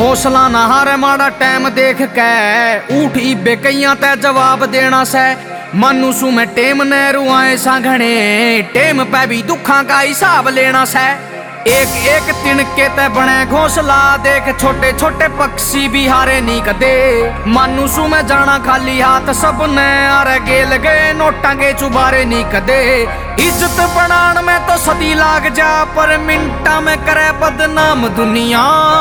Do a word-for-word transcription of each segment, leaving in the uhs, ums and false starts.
हौसला ना हारे माड़ा टाइम देख के उठ इबे कईया ते जवाब देना से मानू सू मैं टेम ने रुआए सांघने टेम पे भी दुखा का हिसाब लेना से एक एक तिनके ते बने घोंसला देख छोटे छोटे पक्षी भी हारे नी कदे मानू सू मैं जाना खाली हाथ सब ने आरे गेल गए नोटा के चुबारे नी कदे इज्जत बनान में तो सदी लाग जा पर मिनटा में करे बदनाम दुनिया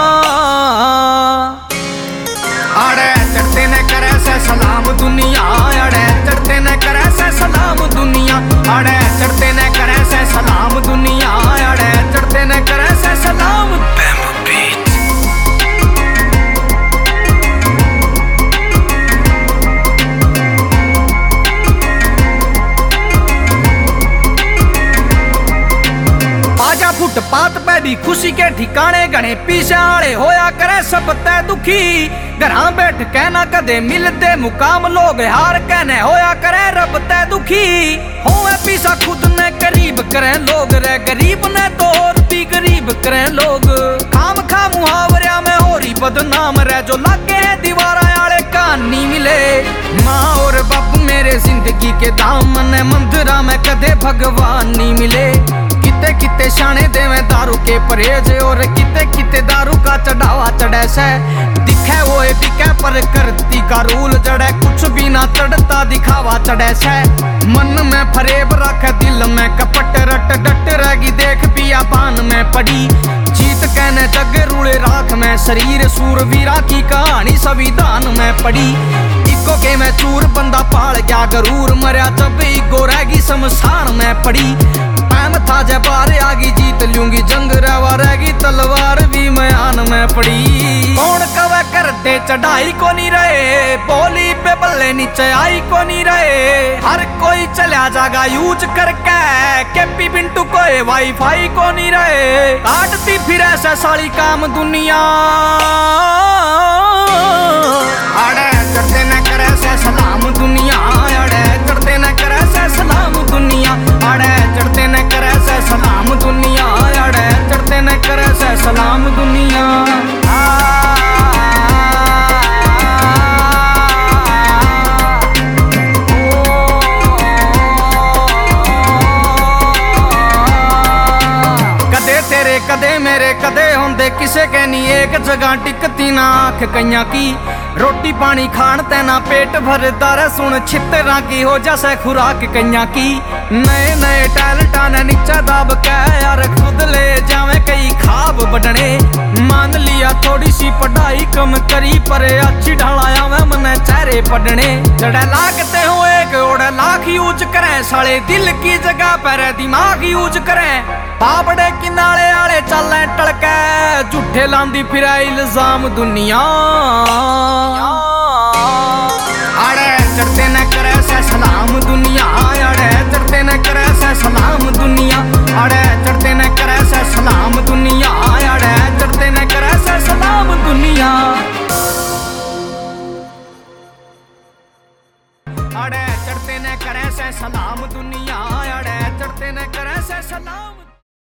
अड़े चढ़ते ने करे से सलाम दुनिया अड़े चढ़ते ने करे से सलाम दुनिया अड़े चढ़ते ने करे से सलाम दुनिया अड़े चढ़ते ने करे से सलाम Bamboo Beat। आजा फुटपाथ पे भी खुशी के ठिकाने गणे पीछे आले होया करे सब तै दुखी घरां बैठ के ना कदे मिलते मुकाम लोग हार कहने होया करे रब तै दुखी होए पीछा खुद ने गरीब करे लोग रे गरीब ने तो और भी गरीब करे लोग खाम खा मुहावरिया में होरी बदनाम रे जो लागे है दीवारा आले कहानी मिले माँ और बाप मेरे जिंदगी के दामन मंदिरा में कदे भगवान नहीं मिले किते किते शाने देवे दारू के परहेज और किते किते दारू का चढ़ावा चढ़े से दिखे वो बिके पर करती का रूल जड़े कुछ भी ना चढ़ता दिखावा चढ़े से मन में फरेब रख दिल में कपट रट डट रहेगी देख पिया पान में पड़ी जीत कहने जग रूले राख में शरीर सूरवीरा की कहानी संविधान में पड़ी इको के में चूर बंदा पाल गया गरूर मरिया जब इको रहेगी शमशान में पड़ी पैम था जय बार आगी जीत लूंगी जंग रवा रहेगी तलवार भी मैदान में पड़ी कौन कवे कर दे चढ़ाई को नहीं रहे बोली पे बल्ले नीचे आई को नहीं रहे हर कोई चला जागा यूज करके केपी बिंटू कोई वाईफाई को नहीं रहे काटती फिर ऐसा साली काम दुनिया अड़े चढ़ते न करे से सलाम दुनिया अड़े चढ़ते न करे से सलाम दुनिया अड़े चढ़ते न करे से सलाम दुनिया अड़े चढ़ते न करे से सलाम दुनिया कदे तेरे कदे मेरे कदे होंदे किसे के नहीं एक जगह टिकती ना आँख कईया की रोटी पानी खान तेना पेट भरदा रे सुन छितरा की हो जैसे खुराक कईया की नए नए टैलेंटा ने नीचा दाब के यार खुद ले जावे कई खाब बढ़ने मान लिया थोड़ी सी पढ़ाई कम करी पर अच्छी ढालाया मैं मने चेहरे पढ़ने जड़े लागते हो एक ओड़े लाख यूज करें साले दिल की जगह पर दिमाग यूज करें पापड़े किनारे आले चले टलके झूठे लांदी फिर इल्जाम दुनिया अड़े चढ़ते न करे से सलाम दुनिया अड़े चढ़ते न करे से सलाम दुनिया अड़े चढ़ते न करे से सलाम दुनिया